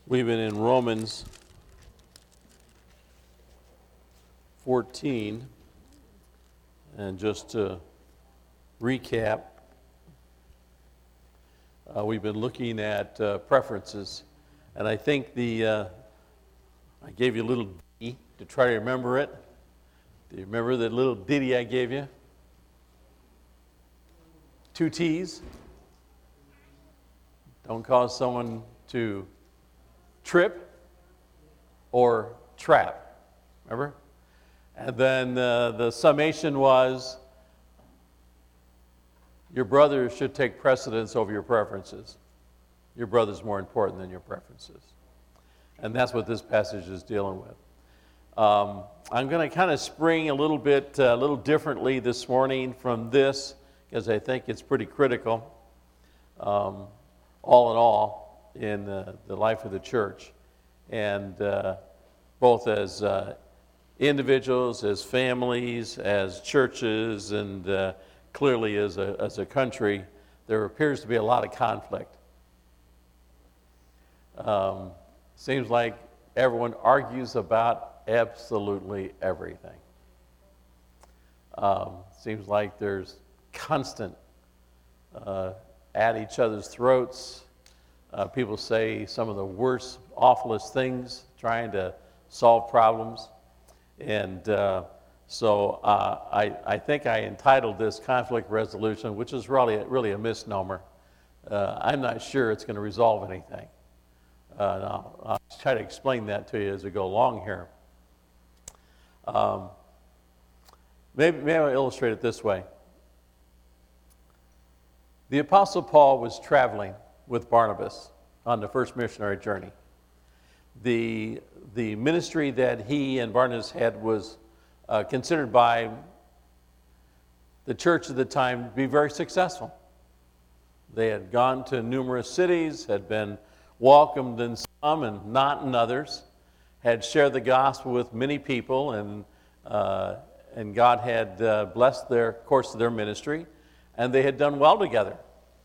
We've been in Romans 14, and just to recap, we've been looking at preferences, and I think I gave you a little ditty to try to remember it. Do you remember that little ditty I gave you? 2 T's. Don't cause someone to trip or trap. Remember? And then the summation was your brother should take precedence over your preferences. Your brother's more important than your preferences. And that's what this passage is dealing with. I'm going to kind of spring a little differently this morning from this, because I think it's pretty critical, all in all, in the life of the church, and both as individuals, as families, as churches, and clearly as a country, there appears to be a lot of conflict. Seems like everyone argues about absolutely everything. Seems like there's constant at each other's throats. People say some of the worst, awfulest things, trying to solve problems. And so I think I entitled this Conflict Resolution, which is really a misnomer. I'm not sure it's going to resolve anything. I'll try to explain that to you as we go along here. Maybe I'll illustrate it this way. The Apostle Paul was traveling with Barnabas on the first missionary journey. The ministry that he and Barnabas had was considered by the church at the time to be very successful. They had gone to numerous cities, had been welcomed in some and not in others, had shared the gospel with many people, and God had blessed their course of their ministry, and they had done well together.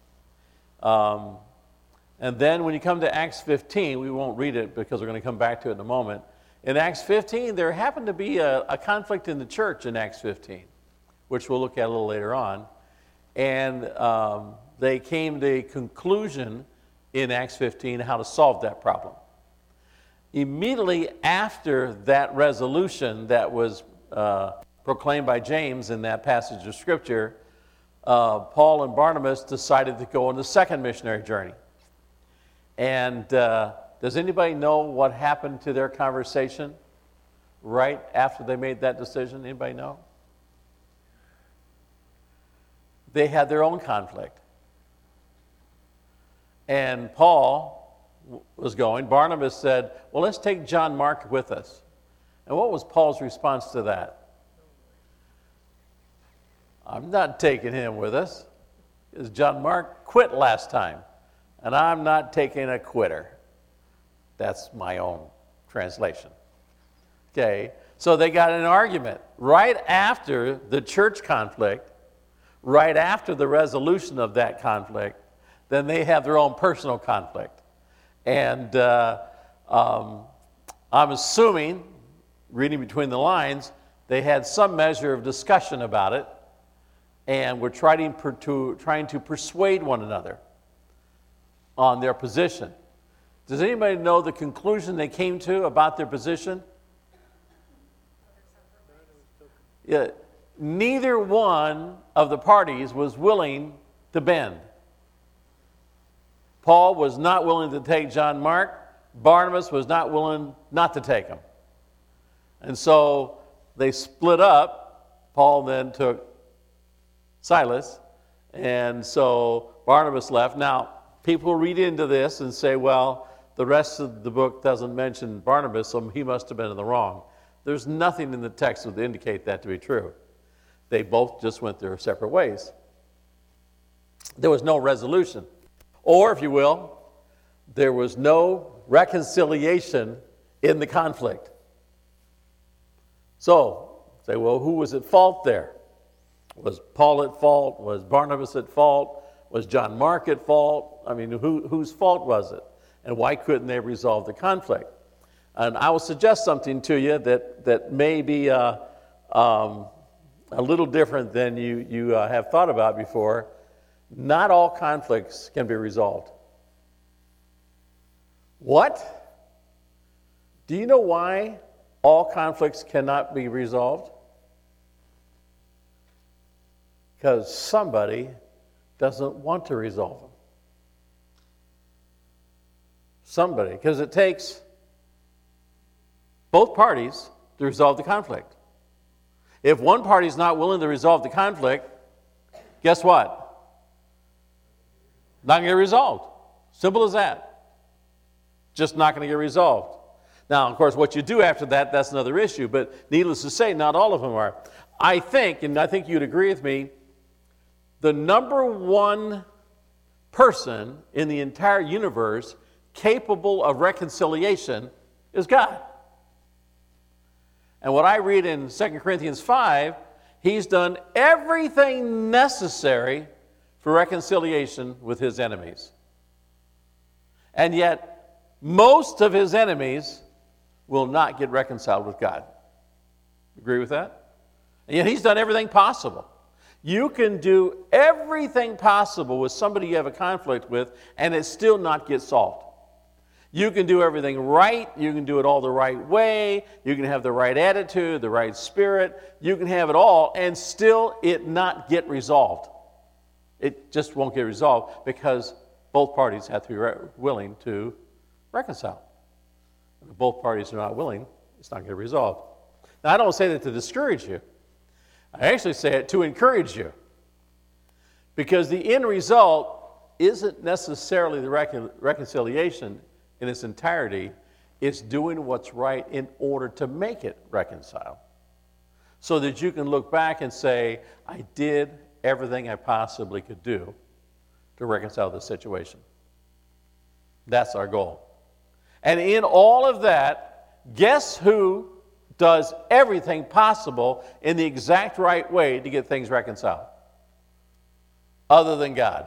And then when you come to Acts 15, we won't read it because we're going to come back to it in a moment. In Acts 15, there happened to be a conflict in the church in Acts 15, which we'll look at a little later on. And they came to a conclusion in Acts 15 how to solve that problem. Immediately after that resolution that was proclaimed by James in that passage of Scripture, Paul and Barnabas decided to go on the second missionary journey. And does anybody know what happened to their conversation right after they made that decision? Anybody know? They had their own conflict. And Paul was going. Barnabas said, well, let's take John Mark with us. And what was Paul's response to that? I'm not taking him with us, because John Mark quit last time, and I'm not taking a quitter. That's my own translation. Okay, so they got in an argument right after the church conflict, right after the resolution of that conflict. Then they have their own personal conflict. And I'm assuming, reading between the lines, they had some measure of discussion about it, and were trying to persuade one another on their position. Does anybody know the conclusion they came to about their position? Yeah, neither one of the parties was willing to bend. Paul was not willing to take John Mark. Barnabas was not willing not to take him. And so they split up. Paul then took Silas, and so Barnabas left. Now, people read into this and say, well, the rest of the book doesn't mention Barnabas, so he must have been in the wrong. There's nothing in the text that would indicate that to be true. They both just went their separate ways. There was no resolution. Or, if you will, there was no reconciliation in the conflict. So, say, well, who was at fault there? Was Paul at fault? Was Barnabas at fault? Was John Mark at fault? I mean, whose fault was it? And why couldn't they resolve the conflict? And I will suggest something to you that may be a little different than you have thought about before. Not all conflicts can be resolved. What? Do you know why all conflicts cannot be resolved? Because somebody doesn't want to resolve them. Somebody, because it takes both parties to resolve the conflict. If one party is not willing to resolve the conflict, guess what? Not going to get resolved. Simple as that. Just not going to get resolved. Now, of course, what you do after that, that's another issue, but needless to say, not all of them are. I think, and I think you'd agree with me, the number one person in the entire universe capable of reconciliation is God. And what I read in 2 Corinthians 5, he's done everything necessary for reconciliation with his enemies. And yet, most of his enemies will not get reconciled with God. Agree with that? And yet he's done everything possible. You can do everything possible with somebody you have a conflict with, and it still not get solved. You can do everything right. You can do it all the right way. You can have the right attitude, the right spirit. You can have it all, and still it not get resolved. It just won't get resolved because both parties have to be willing to reconcile. If both parties are not willing, it's not going to get resolved. Now, I don't say that to discourage you. I actually say it to encourage you. Because the end result isn't necessarily the reconciliation in its entirety. It's doing what's right in order to make it reconcile. So that you can look back and say, I did everything I possibly could do to reconcile the situation. That's our goal. And in all of that, guess who does everything possible in the exact right way to get things reconciled? Other than God.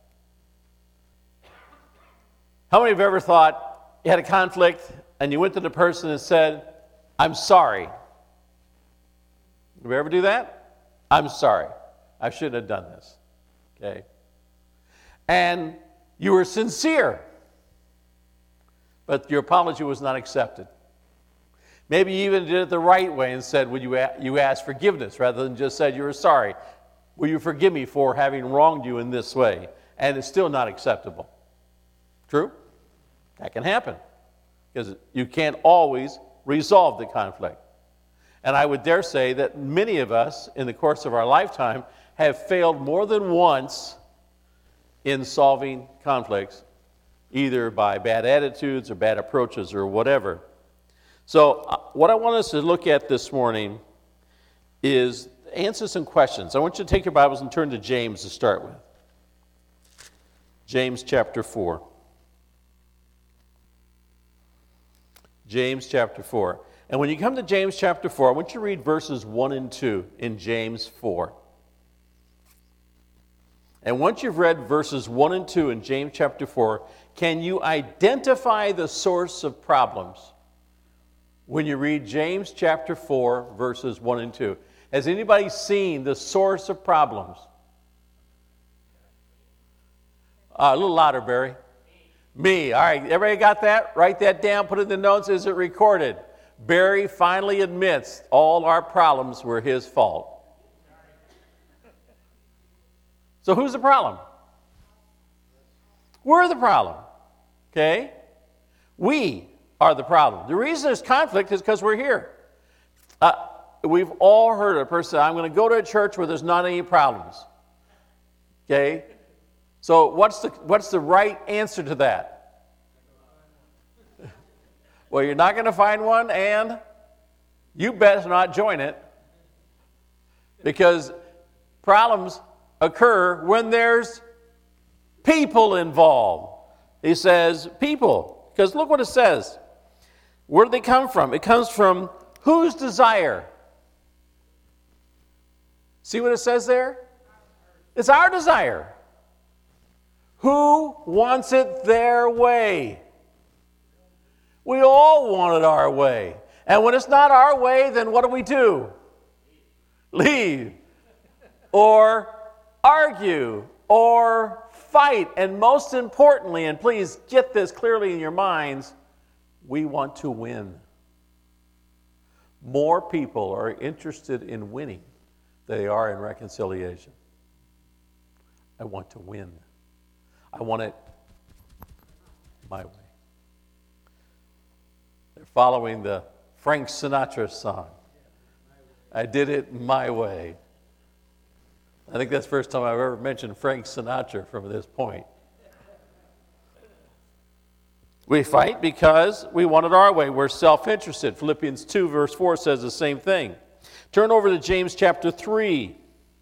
How many have ever thought you had a conflict and you went to the person and said, I'm sorry? Did we ever do that? I'm sorry. I shouldn't have done this. Okay? And you were sincere, but your apology was not accepted. Maybe you even did it the right way and said, you asked forgiveness rather than just said you were sorry. Will you forgive me for having wronged you in this way? And it's still not acceptable. True? That can happen because you can't always resolve the conflict. And I would dare say that many of us in the course of our lifetime have failed more than once in solving conflicts, either by bad attitudes or bad approaches or whatever. So what I want us to look at this morning is answer some questions. I want you to take your Bibles and turn to James to start with. James chapter 4. James chapter 4. And when you come to James chapter 4, I want you to read verses 1 and 2 in James 4. And once you've read verses 1 and 2 in James chapter 4, can you identify the source of problems when you read James chapter 4, verses 1 and 2? Has anybody seen the source of problems? A little louder, Barry. Me. All right, everybody got that? Write that down, put it in the notes. Is it recorded? Barry finally admits all our problems were his fault. So who's the problem? We're the problem. Okay? We are the problem. The reason there's conflict is because we're here. We've all heard a person say, I'm going to go to a church where there's not any problems. Okay? So what's the right answer to that? Well, you're not going to find one, and you best not join it, because problems occur when there's people involved. He says people, because look what it says. Where do they come from? It comes from whose desire? See what it says there? It's our desire. Who wants it their way? We all want it our way. And when it's not our way, then what do? Leave. Or argue. Or fight. And most importantly, and please get this clearly in your minds, we want to win. More people are interested in winning than they are in reconciliation. I want to win. I want it my way. They're following the Frank Sinatra song. I did it my way. I think that's the first time I've ever mentioned Frank Sinatra from this point. We fight because we want it our way. We're self-interested. Philippians 2 verse 4 says the same thing. Turn over to James chapter 3.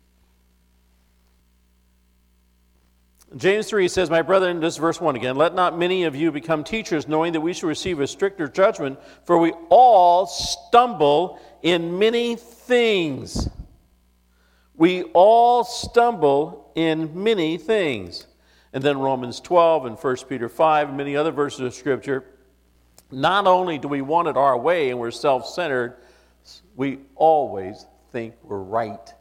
James 3 says, my brethren, this is verse 1 again, let not many of you become teachers, knowing that we shall receive a stricter judgment, for we all stumble in many things. We all stumble in many things. And then Romans 12 and 1 Peter 5 and many other verses of Scripture. Not only do we want it our way and we're self-centered, we always think we're right.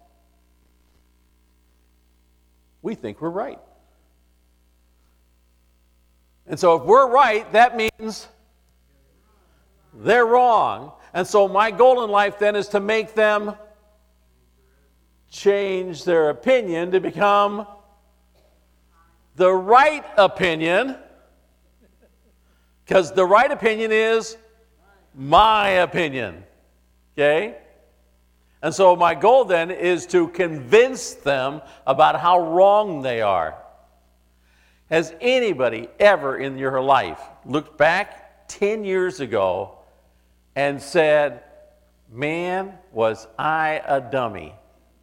We think we're right. And so if we're right, that means they're wrong. And so my goal in life then is to make them change their opinion to become the right opinion, because the right opinion is my opinion. Okay? And so my goal then is to convince them about how wrong they are. Has anybody ever in your life looked back 10 years ago and said, man, was I a dummy?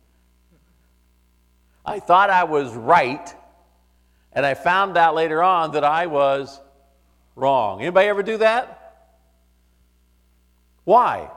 I thought I was right, and I found out later on that I was wrong. Anybody ever do that? Why?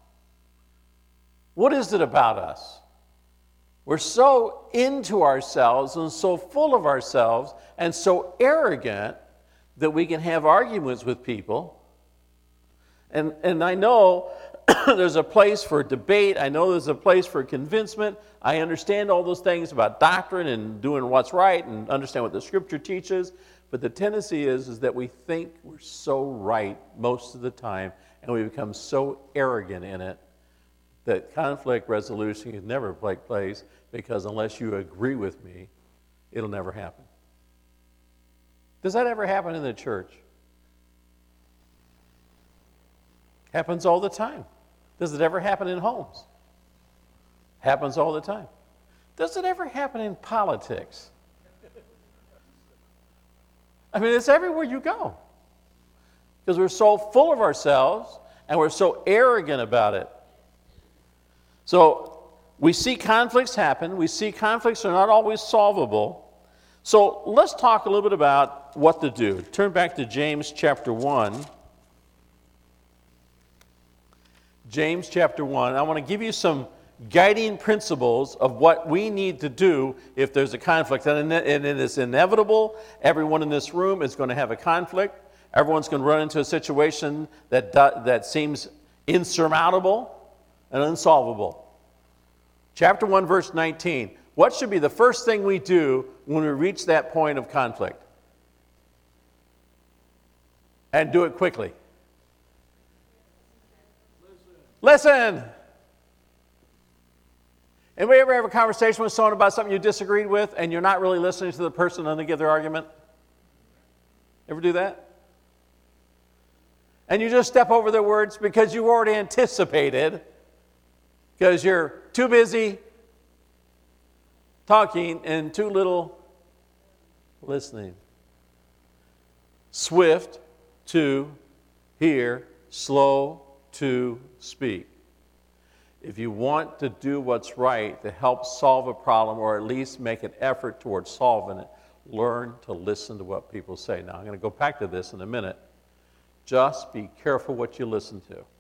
What is it about us? We're so into ourselves and so full of ourselves and so arrogant that we can have arguments with people. And I know there's a place for debate. I know there's a place for convincement. I understand all those things about doctrine and doing what's right and understand what the Scripture teaches. But the tendency is that we think we're so right most of the time, and we become so arrogant in it that conflict resolution can never take place, because unless you agree with me, it'll never happen. Does that ever happen in the church? Happens all the time. Does it ever happen in homes? Happens all the time. Does it ever happen in politics? I mean, it's everywhere you go. Because we're so full of ourselves and we're so arrogant about it. So we see conflicts happen. We see conflicts are not always solvable. So let's talk a little bit about what to do. Turn back to James chapter 1. James chapter 1. I want to give you some guiding principles of what we need to do if there's a conflict. And it is inevitable. Everyone in this room is going to have a conflict. Everyone's going to run into a situation that seems insurmountable and unsolvable. Chapter 1, verse 19. What should be the first thing we do when we reach that point of conflict? And do it quickly. Listen. Anybody ever have a conversation with someone about something you disagreed with and you're not really listening to the person and they give their argument? Ever do that? And you just step over their words because you already anticipated, because you're too busy talking and too little listening. Swift to hear, slow to speak. If you want to do what's right to help solve a problem or at least make an effort towards solving it, learn to listen to what people say. Now, I'm going to go back to this in a minute. Just be careful what you listen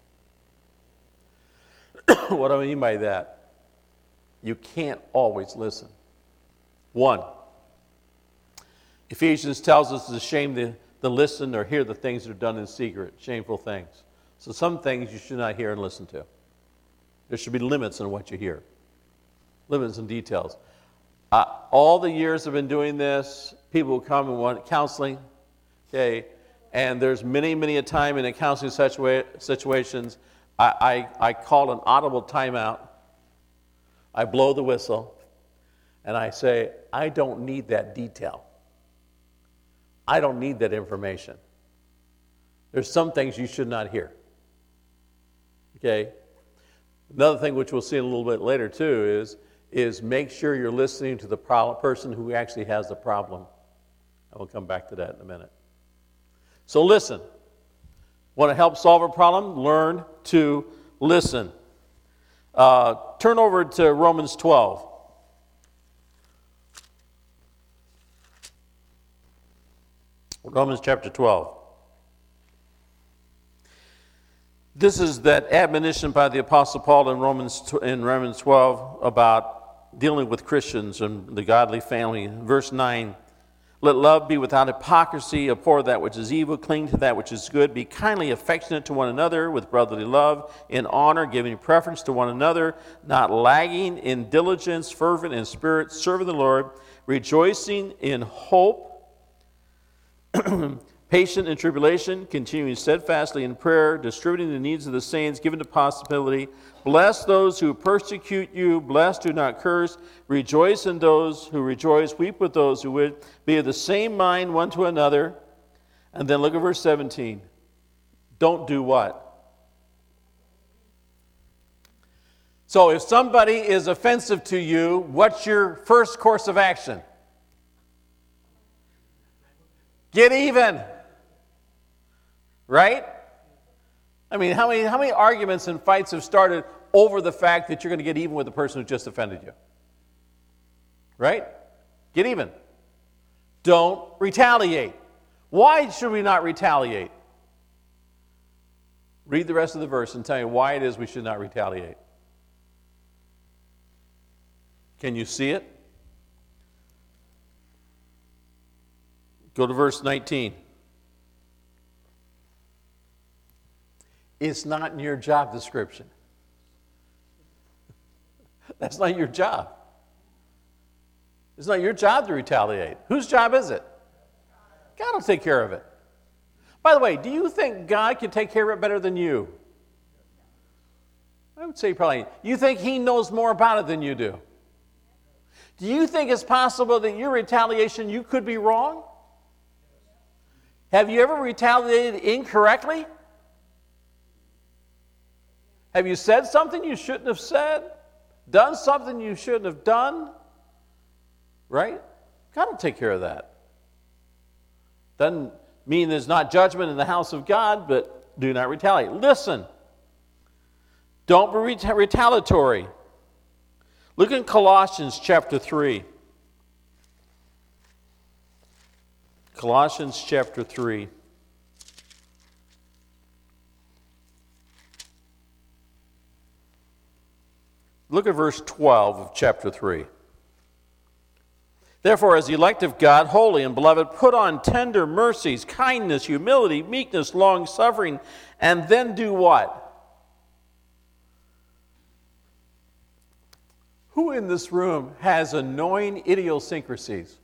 to. What do I mean by that? You can't always listen. 1, Ephesians tells us to shame the than listen or hear the things that are done in secret, shameful things. So some things you should not hear and listen to. There should be limits on what you hear, limits and details. All the years I've been doing this, people will come and want counseling, okay? And there's many a time in the counseling situations, I call an audible timeout. I blow the whistle, and I say, I don't need that detail. I don't need that information. There's some things you should not hear. Okay? Another thing which we'll see a little bit later too is make sure you're listening to the person who actually has the problem. I will come back to that in a minute. So listen. Want to help solve a problem? Learn to listen. Turn over to Romans 12. Romans chapter 12. This is that admonition by the Apostle Paul in Romans 12 about dealing with Christians and the godly family. Verse 9, let love be without hypocrisy, abhor that which is evil, cling to that which is good, be kindly affectionate to one another with brotherly love, in honor, giving preference to one another, not lagging in diligence, fervent in spirit, serving the Lord, rejoicing in hope, patient in tribulation, continuing steadfastly in prayer, distributing the needs of the saints, giving to possibility. Bless those who persecute you. Bless, do not curse. Rejoice in those who rejoice. Weep with those who would be of the same mind one to another. And then look at verse 17. Don't do what? So if somebody is offensive to you, what's your first course of action? Get even. Right? I mean, how many arguments and fights have started over the fact that you're going to get even with the person who just offended you? Right? Get even. Don't retaliate. Why should we not retaliate? Read the rest of the verse and tell you why it is we should not retaliate. Can you see it? Go to verse 19. It's not in your job description. That's not your job. It's not your job to retaliate. Whose job is it? God will take care of it. By the way, do you think God can take care of it better than you? I would say probably. You think He knows more about it than you do? Do you think it's possible that your retaliation, you could be wrong? Have you ever retaliated incorrectly? Have you said something you shouldn't have said? Done something you shouldn't have done? Right? God will take care of that. Doesn't mean there's not judgment in the house of God, but do not retaliate. Listen. Don't be retaliatory. Look in Colossians chapter 3. Colossians chapter 3. Look at verse 12 of chapter 3. Therefore, as the elect of God, holy and beloved, put on tender mercies, kindness, humility, meekness, long-suffering, and then do what? Who in this room has annoying idiosyncrasies?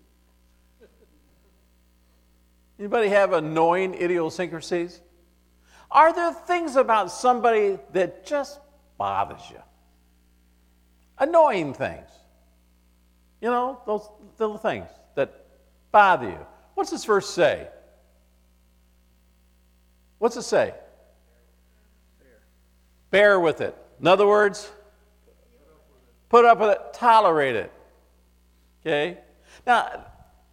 Anybody have annoying idiosyncrasies? Are there things about somebody that just bothers you? Annoying things. You know, those little things that bother you. What's this verse say? What's it say? Bear with it. In other words, put up with it, tolerate it. Okay? Now,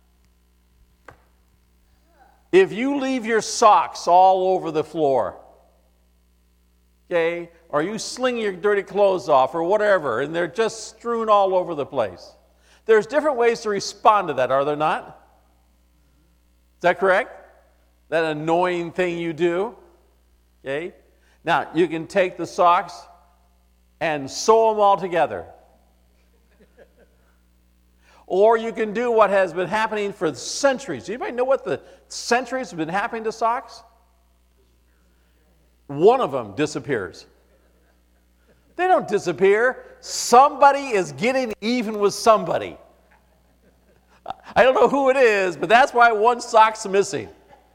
if you leave your socks all over the floor, okay, or you sling your dirty clothes off or whatever, and they're just strewn all over the place, there's different ways to respond to that, are there not? Is that correct? That annoying thing you do? Okay? Now, you can take the socks and sew them all together. Or you can do what has been happening for centuries. Anybody know what the centuries have been happening to socks? One of them disappears. They don't disappear. Somebody is getting even with somebody. I don't know who it is, but that's why one sock's missing.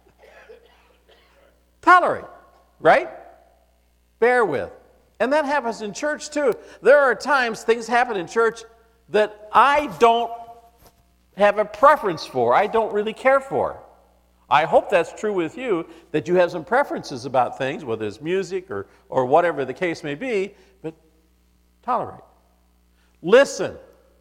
Tolerate, right? Bear with. And that happens in church too. There are times things happen in church that I don't have a preference for. I don't really care for. I hope that's true with you, that you have some preferences about things, whether it's music or whatever the case may be, but tolerate. Listen.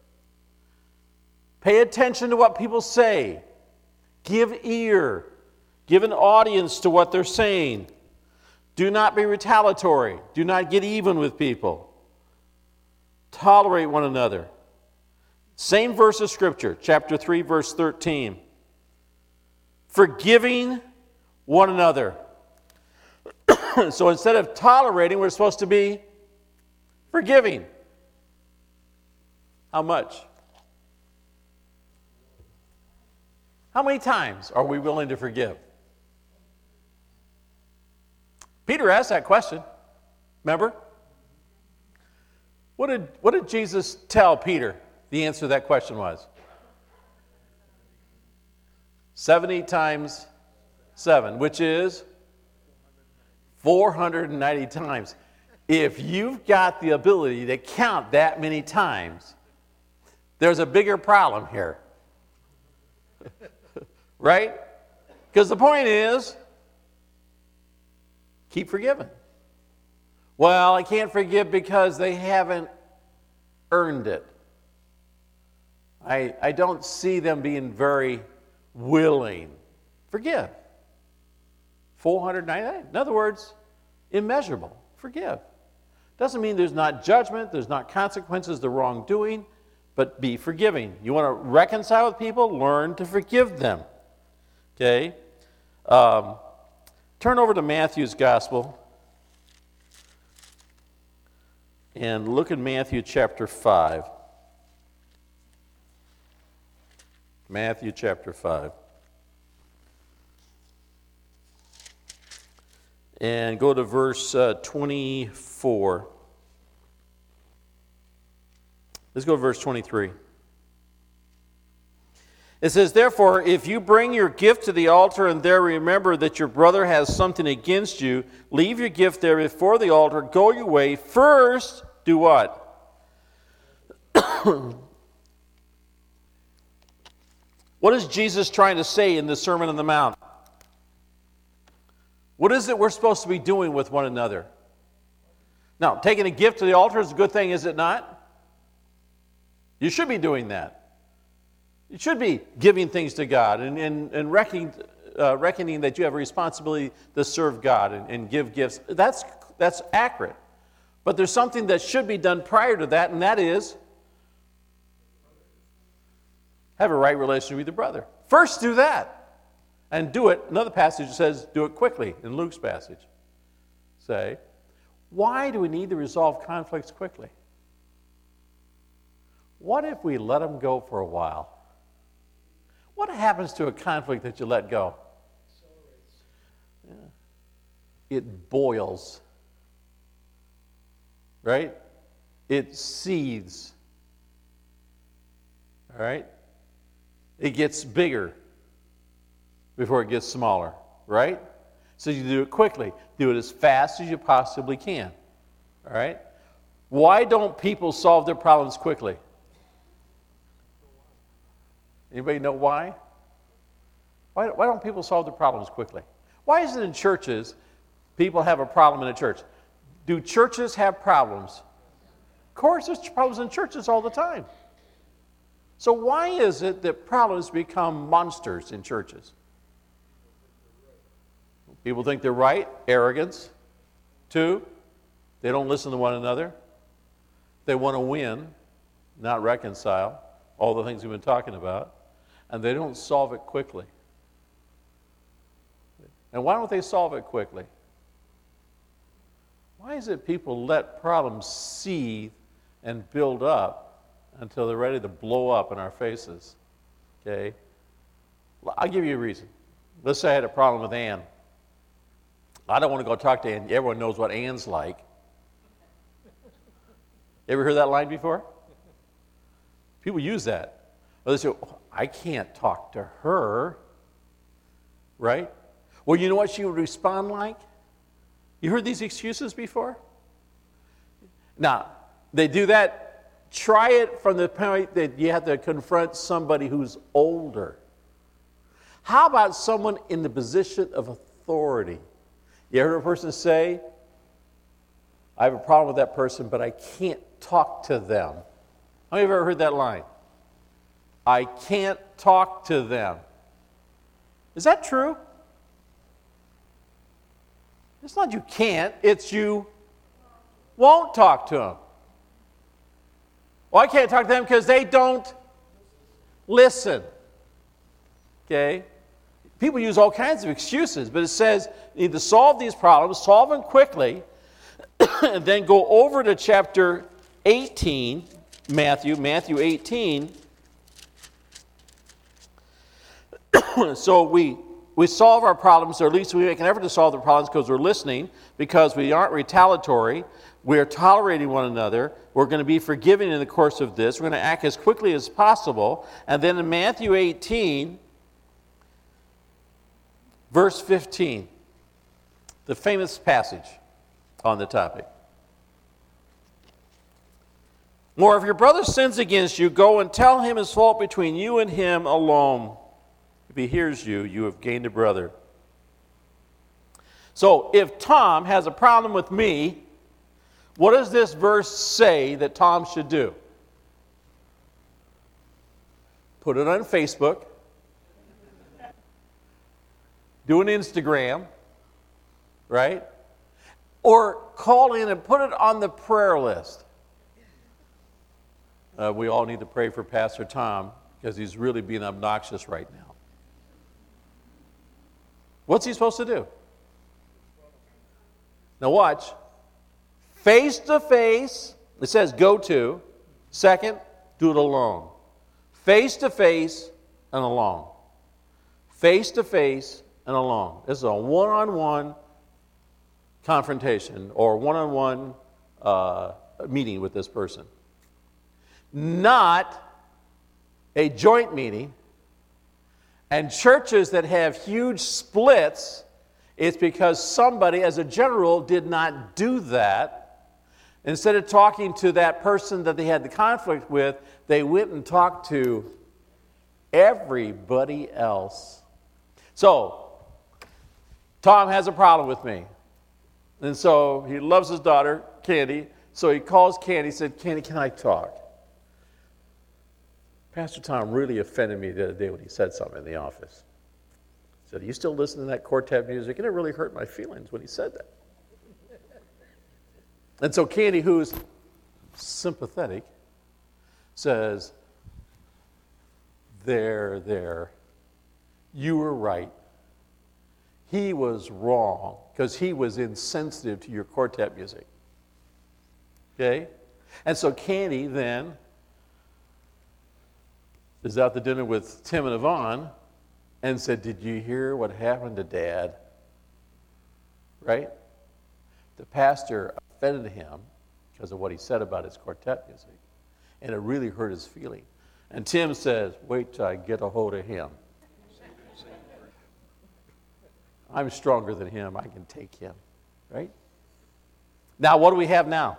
Pay attention to what people say. Give ear. Give an audience to what they're saying. Do not be retaliatory. Do not get even with people. Tolerate one another. Same verse of Scripture, chapter 3, verse 13. Forgiving one another. So instead of tolerating, we're supposed to be forgiving. How much? How many times are we willing to forgive? Peter asked that question. Remember? What did Jesus tell Peter the answer to that question was? 70 times 7, which is 490 times. If you've got the ability to count that many times, there's a bigger problem here. Right? Because the point is, keep forgiving. Well, I can't forgive because they haven't earned it. I don't see them being very willing. Forgive. 499. In other words, immeasurable. Forgive. Doesn't mean there's not judgment, there's not consequences, the wrongdoing, but be forgiving. You want to reconcile with people? Learn to forgive them. Okay? Turn over to Matthew's Gospel and look at Matthew chapter 5. Matthew chapter 5. And go to verse 24. Let's go to verse 23. It says, therefore, if you bring your gift to the altar and there remember that your brother has something against you, leave your gift there before the altar, go your way. First, do what? What is Jesus trying to say in the Sermon on the Mount? What is it we're supposed to be doing with one another? Now, taking a gift to the altar is a good thing, is it not? You should be doing that. You should be giving things to God and reckoning that you have a responsibility to serve God and give gifts. That's accurate. But there's something that should be done prior to that, and that is have a right relationship with your brother. First do that. And do it. Another passage says do it quickly in Luke's passage. Say, why do we need to resolve conflicts quickly? What if we let them go for a while? What happens to a conflict that you let go? Yeah. It boils. Right? It seethes. All right? It gets bigger before it gets smaller, right? So you do it quickly. Do it as fast as you possibly can. All right? Why don't people solve their problems quickly? Anybody know why? Why don't people solve their problems quickly? Why is it in churches people have a problem in a church? Do churches have problems? Of course, there's problems in churches all the time. So why is it that problems become monsters in churches? People think they're right, arrogance. 2, they don't listen to one another. They want to win, not reconcile, all the things we've been talking about, and they don't solve it quickly. And why don't they solve it quickly? Why is it people let problems seethe and build up until they're ready to blow up in our faces. Okay? I'll give you a reason. Let's say I had a problem with Ann. I don't want to go talk to Ann. Everyone knows what Ann's like. You ever heard that line before? People use that. Well, they say, oh, I can't talk to her. Right? Well, you know what she would respond like? You heard these excuses before? Now, they do that. Try it from the point that you have to confront somebody who's older. How about someone in the position of authority? You ever heard a person say, I have a problem with that person, but I can't talk to them? How many of you have ever heard that line? I can't talk to them. Is that true? It's not you can't, it's you won't talk to them. Well, I can't talk to them because they don't listen. Okay? People use all kinds of excuses, but it says you need to solve these problems, solve them quickly, and then go over to chapter 18, Matthew 18. So we solve our problems, or at least we make an effort to solve the problems because we're listening, because we aren't retaliatory, we're tolerating one another, we're going to be forgiving in the course of this, we're going to act as quickly as possible. And then in Matthew 18, verse 15, the famous passage on the topic. More, if your brother sins against you, go and tell him his fault between you and him alone. If he hears you, you have gained a brother. So if Tom has a problem with me, what does this verse say that Tom should do? Put it on Facebook. Do an Instagram, right? Or call in and put it on the prayer list. We all need to pray for Pastor Tom because he's really being obnoxious right now. What's he supposed to do? Now watch. Face to face, it says go to. Second, do it alone. Face to face and alone. Face to face and alone. This is a one-on-one confrontation or one-on-one meeting with this person. Not a joint meeting. And churches that have huge splits, it's because somebody, as a general, did not do that. Instead of talking to that person that they had the conflict with, they went and talked to everybody else. So, Tom has a problem with me. And so he loves his daughter, Candy. So he calls Candy and said, Candy, can I talk? Pastor Tom really offended me the other day when he said something in the office. He said, are you still listening to that quartet music? And it really hurt my feelings when he said that. And so Candy, who's sympathetic, says, there, you were right. He was wrong because he was insensitive to your quartet music. Okay? And so Candy then is out to dinner with Tim and Yvonne and said, did you hear what happened to Dad? Right? The pastor offended him because of what he said about his quartet music. And it really hurt his feeling. And Tim says, wait till I get a hold of him. I'm stronger than him. I can take him. Right? Now, what do we have now?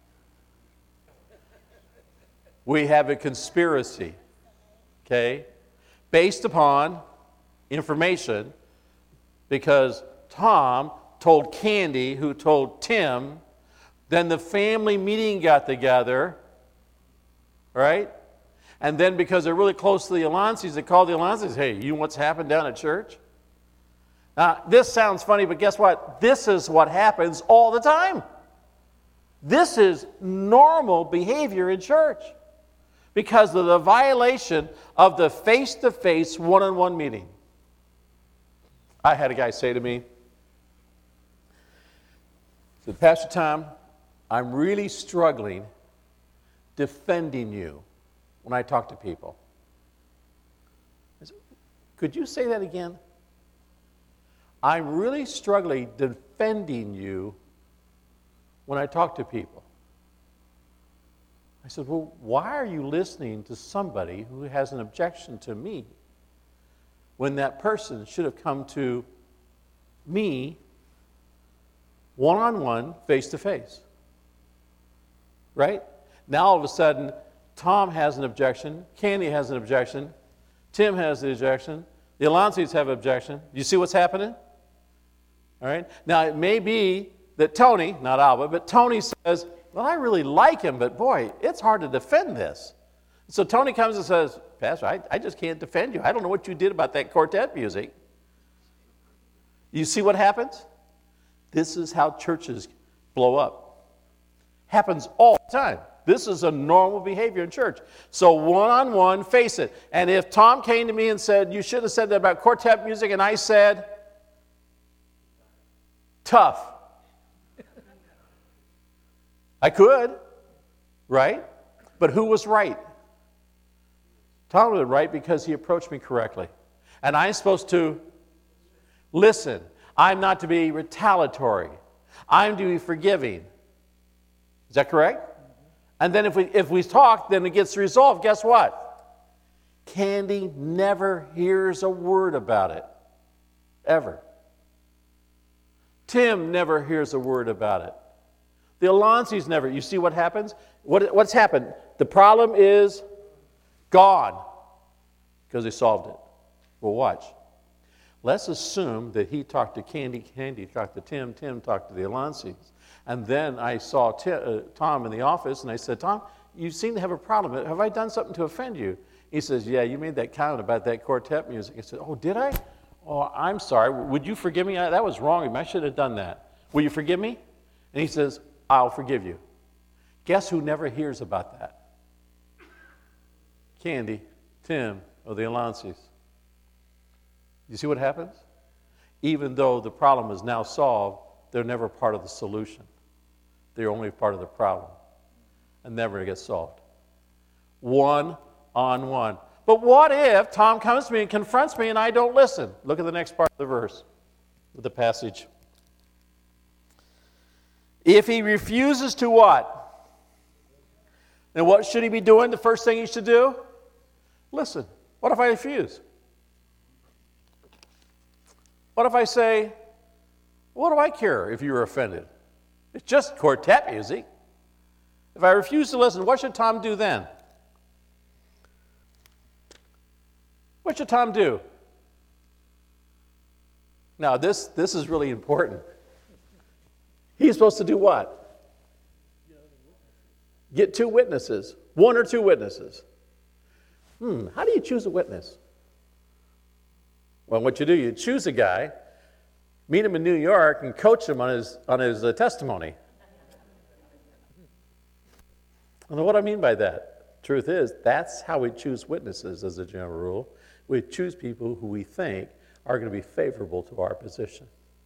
We have a conspiracy. Okay? Based upon information, because Tom told Candy, who told Tim, then the family meeting got together, right? And then because they're really close to the Alonsis, they called the Alonsis, hey, you know what's happened down at church? Now, this sounds funny, but guess what? This is what happens all the time. This is normal behavior in church because of the violation of the face-to-face, one-on-one meeting. I had a guy say to me, he said, Pastor Tom, I'm really struggling defending you when I talk to people. I said, could you say that again? I'm really struggling defending you when I talk to people. I said, well, why are you listening to somebody who has an objection to me when that person should have come to me one-on-one, face-to-face? Right? Now all of a sudden, Tom has an objection, Candy has an objection, Tim has the objection, the Alonsis have an objection. You see what's happening? All right? Now it may be that Tony, not Alba, but Tony says, well, I really like him, but boy, it's hard to defend this. So Tony comes and says, Pastor, I just can't defend you. I don't know what you did about that quartet music. You see what happens? This is how churches blow up. Happens all the time. This is a normal behavior in church. So one-on-one, face it. And if Tom came to me and said, you should have said that about quartet music, and I said, tough. I could, right? But who was right? Tom was right because he approached me correctly. And I'm supposed to listen. I'm not to be retaliatory. I'm to be forgiving. Is that correct? And then if we talk, then it gets resolved. Guess what? Candy never hears a word about it. Ever. Tim never hears a word about it. The Alonsis never. You see what happens? What's happened? The problem is gone because they solved it. Well, watch. Let's assume that he talked to Candy, Candy talked to Tim, Tim talked to the Alonsis. And then I saw Tom in the office, and I said, Tom, you seem to have a problem. Have I done something to offend you? He says, yeah, you made that comment about that quartet music. I said, oh, did I? Oh, I'm sorry. Would you forgive me? That was wrong. I should have done that. Will you forgive me? And he says, I'll forgive you. Guess who never hears about that? Candy, Tim, or the Alonsis. You see what happens? Even though the problem is now solved, they're never part of the solution. They're only part of the problem and never get solved. One-on-one. But what if Tom comes to me and confronts me and I don't listen? Look at the next part of the verse, of the passage. If he refuses to what? Then what should he be doing? The first thing he should do? Listen. What if I refuse? What if I say, what do I care if you're offended? It's just quartet music. If I refuse to listen, what should Tom do then? What should Tom do? Now, this is really important. He's supposed to do what? Get 2 witnesses. 1 or 2 witnesses. How do you choose a witness? Well, what you do, you choose a guy, meet him in New York, and coach him on his testimony. And what I mean by that, truth is, that's how we choose witnesses as a general rule. We choose people who we think are going to be favorable to our position.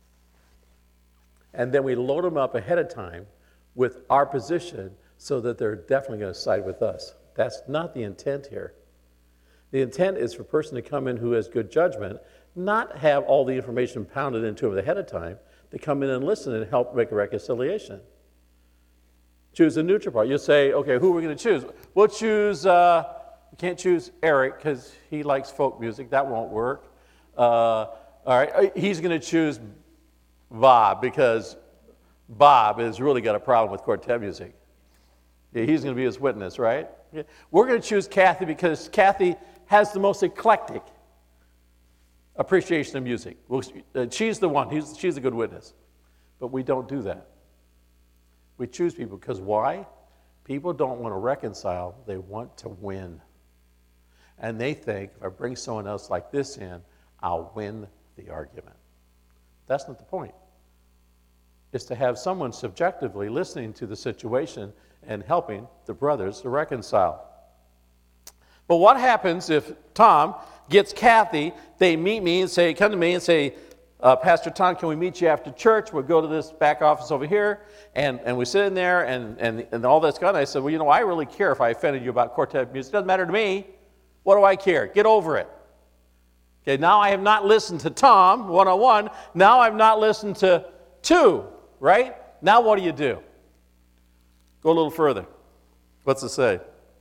And then we load them up ahead of time with our position so that they're definitely going to side with us. That's not the intent here. The intent is for a person to come in who has good judgment, not have all the information pounded into them ahead of time, to come in and listen and help make a reconciliation. Choose a neutral party. You'll say, okay, who are we going to choose? We'll choose, we can't choose Eric because he likes folk music. That won't work. All right, he's going to choose Bob because Bob has really got a problem with quartet music. Yeah, he's going to be his witness, right? Yeah. We're going to choose Kathy because Kathy has the most eclectic appreciation of music. She's the one. She's a good witness. But we don't do that. We choose people because why? People don't want to reconcile. They want to win. And they think, if I bring someone else like this in, I'll win the argument. That's not the point. It's to have someone subjectively listening to the situation and helping the brothers to reconcile. But what happens if Tom gets Kathy, they meet me and say, come to me and say, Pastor Tom, can we meet you after church? We'll go to this back office over here. And we sit in there and all that's gone. I said, well, I really care if I offended you about quartet music. It doesn't matter to me. What do I care? Get over it. Okay, now I have not listened to Tom, 101. Now I've not listened to 2, right? Now what do you do? Go a little further. What's it say?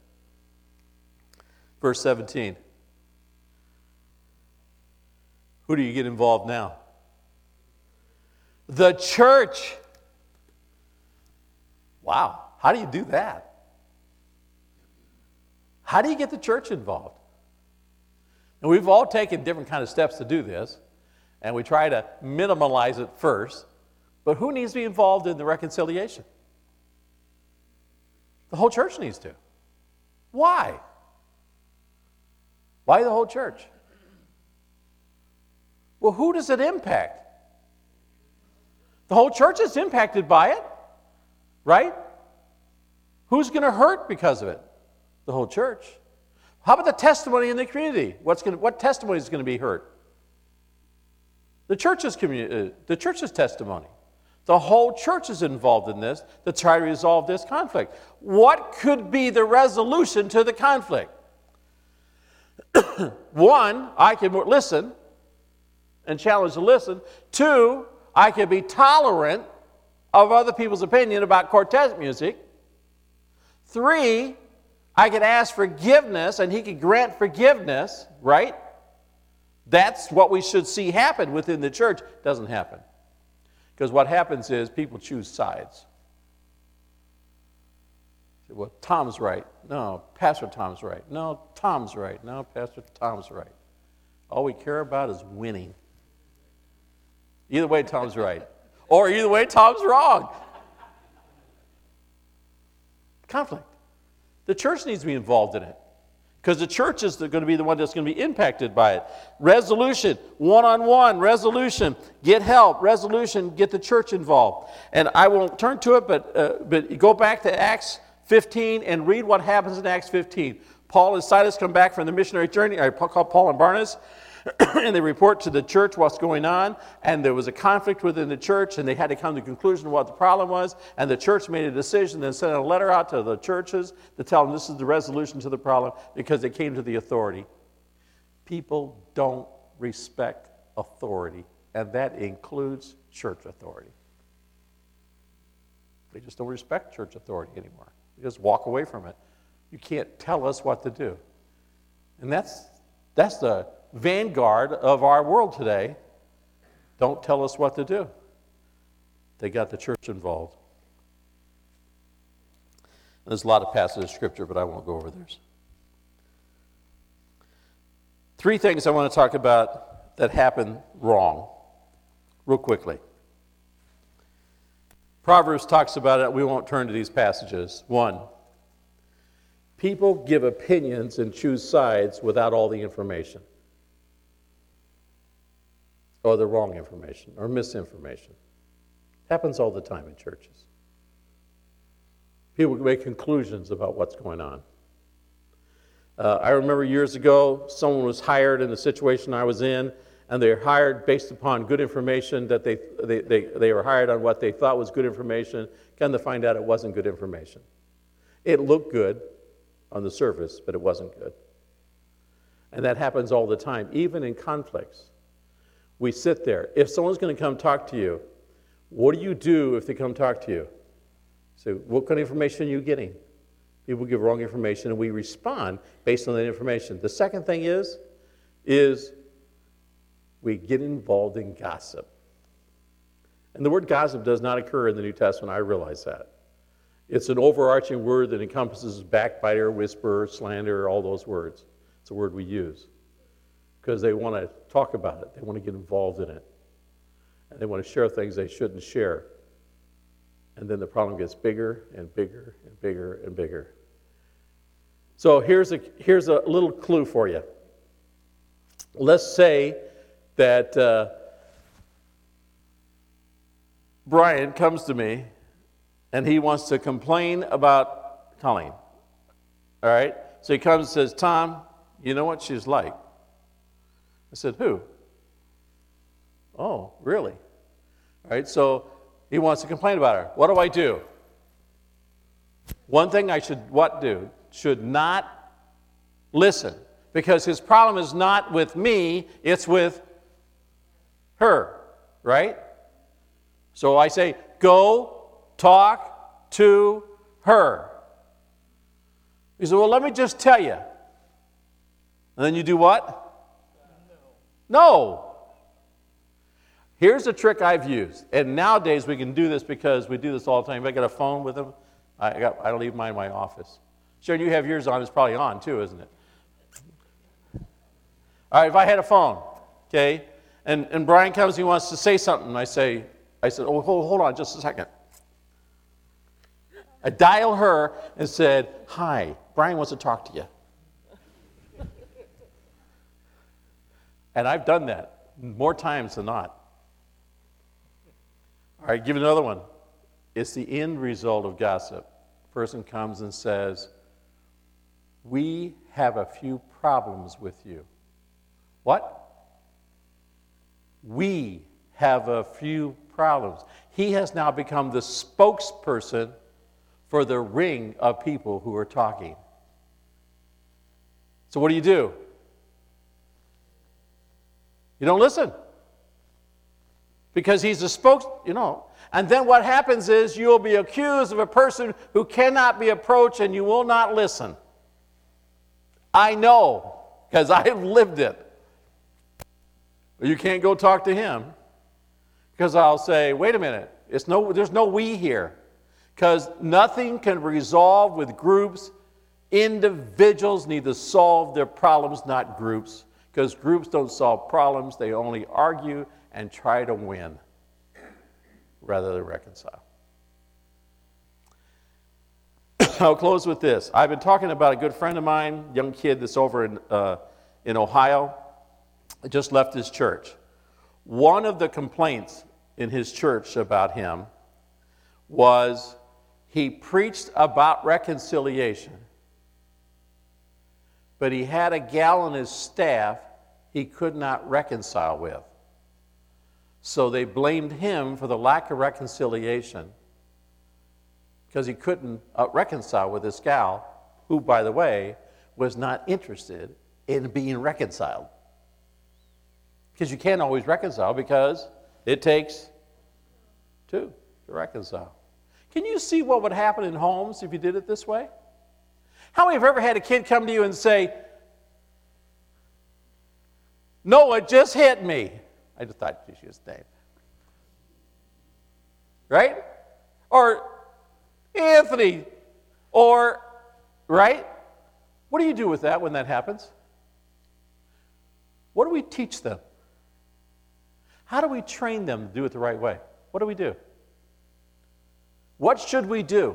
Verse 17. Who do you get involved now? The church. Wow, how do you do that? How do you get the church involved? And we've all taken different kind of steps to do this, and we try to minimalize it first, but who needs to be involved in the reconciliation? The whole church needs to. Why? Why the whole church? Well, who does it impact? The whole church is impacted by it, right? Who's going to hurt because of it? The whole church. How about the testimony in the community? What testimony is going to be hurt? The church's testimony. The whole church is involved in this to try to resolve this conflict. What could be the resolution to the conflict? 1, I can listen and challenge to listen. 2, I can be tolerant of other people's opinion about quartet music. 3, I could ask forgiveness and he could grant forgiveness, right? That's what we should see happen within the church. Doesn't happen. Because what happens is people choose sides. Say, well, Tom's right. No, Pastor Tom's right. No, Tom's right. No, Pastor Tom's right. All we care about is winning. Either way, Tom's right. Or either way, Tom's wrong. Conflict. The church needs to be involved in it. Because the church is going to be the one that's going to be impacted by it. Resolution, one-on-one, resolution, get help, resolution, get the church involved. And I won't turn to it, but go back to Acts 15 and read what happens in Acts 15. Paul and Silas come back from the missionary journey, Paul and Barnabas, and they report to the church what's going on, and there was a conflict within the church, and they had to come to the conclusion of what the problem was, and the church made a decision and sent a letter out to the churches to tell them this is the resolution to the problem because they came to the authority. People don't respect authority, and that includes church authority. They just don't respect church authority anymore. They just walk away from it. You can't tell us what to do. And that's the vanguard of our world today. Don't tell us what to do. They got the church involved. And there's a lot of passages of Scripture, but I won't go over theirs. 3 things I want to talk about that happen wrong, real quickly. Proverbs talks about it. We won't turn to these passages. 1, people give opinions and choose sides without all the information. Or the wrong information, or misinformation. Happens all the time in churches. People make conclusions about what's going on. I remember years ago, someone was hired in the situation I was in, and they were hired based upon good information that they were hired on what they thought was good information. Come to find out it wasn't good information. It looked good on the surface, but it wasn't good. And that happens all the time, even in conflicts. We sit there. If someone's going to come talk to you, what do you do if they come talk to you? So, what kind of information are you getting? People give wrong information, and we respond based on that information. The second thing is we get involved in gossip. And the word gossip does not occur in the New Testament. I realize that. It's an overarching word that encompasses backbiter, whisperer, slander, all those words. It's a word we use. Because they want to talk about it. They want to get involved in it. And they want to share things they shouldn't share. And then the problem gets bigger and bigger and bigger and bigger. So here's a little clue for you. Let's say that Brian comes to me and he wants to complain about Colleen. All right? So he comes and says, Tom, you know what she's like? I said, who? Oh, really? All right, so he wants to complain about her. What do I do? One thing I should what do? Should not listen. Because his problem is not with me, it's with her, right? So I say, go talk to her. He said, well, let me just tell you. And then you do what? No. Here's a trick I've used. And nowadays we can do this because we do this all the time. If I got a phone with them, I leave mine in my office. Sharon, you have yours on. It's probably on too, isn't it? All right, if I had a phone, okay, and Brian comes, he wants to say something. I said, oh, hold on just a second. I dial her and said, hi, Brian wants to talk to you. And I've done that more times than not. All right, give another one. It's the end result of gossip. A person comes and says, we have a few problems with you. What? We have a few problems. He has now become the spokesperson for the ring of people who are talking. So what do? You don't listen. Because he's a and then what happens is you'll be accused of a person who cannot be approached and you will not listen. I know, because I've lived it. You can't go talk to him because I'll say, wait a minute, there's no we here. Because nothing can resolve with groups. Individuals need to solve their problems, not groups. Because groups don't solve problems, they only argue and try to win rather than reconcile. I'll close with this. I've been talking about a good friend of mine, young kid that's over in Ohio. Just left his church. One of the complaints in his church about him was he preached about reconciliation, but he had a gal on his staff he could not reconcile with. So they blamed him for the lack of reconciliation because he couldn't reconcile with this gal, who, by the way, was not interested in being reconciled. Because you can't always reconcile because it takes two to reconcile. Can you see what would happen in homes if you did it this way? How many have ever had a kid come to you and say, no, it just hit me? I just thought she was named. Right? Or Anthony. Or, right? What do you do with that when that happens? What do we teach them? How do we train them to do it the right way? What do we do? What should we do?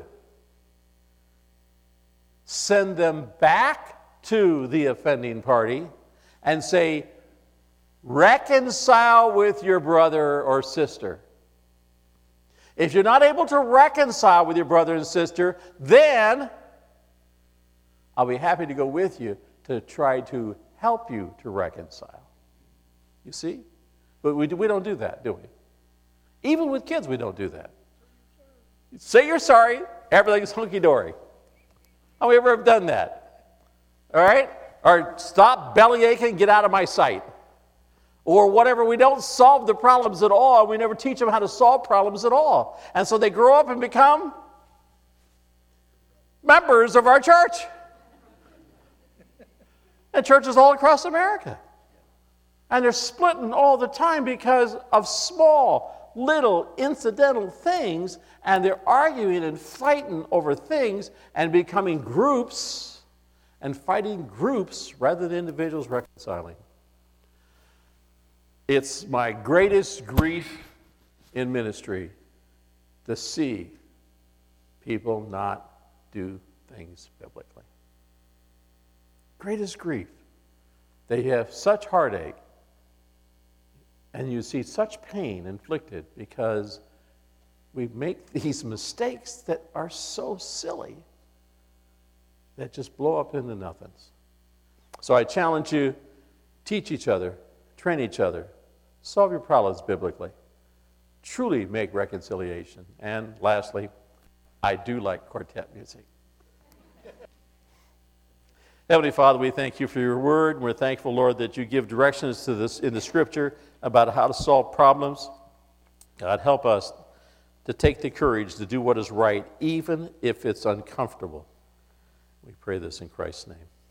Send them back to the offending party and say, reconcile with your brother or sister. If you're not able to reconcile with your brother and sister, then I'll be happy to go with you to try to help you to reconcile. You see? But we don't do that, do we? Even with kids, we don't do that. Say you're sorry, everything's hunky-dory. How many ever have done that? All right? Or stop belly aching, get out of my sight. Or whatever, we don't solve the problems at all. We never teach them how to solve problems at all. And so they grow up and become members of our church. And churches all across America. And they're splitting all the time because of small, little, incidental things, and they're arguing and fighting over things and becoming groups and fighting groups rather than individuals reconciling. It's my greatest grief in ministry to see people not do things biblically. Greatest grief. They have such heartache. And you see such pain inflicted because we make these mistakes that are so silly that just blow up into nothings. So I challenge you, teach each other, train each other, Solve your problems biblically. Truly make reconciliation. And lastly, I do like quartet music. Heavenly Father, we thank you for your word, and we're thankful, Lord, that you give directions to this in the Scripture about how to solve problems. God, help us to take the courage to do what is right, even if it's uncomfortable. We pray this in Christ's name.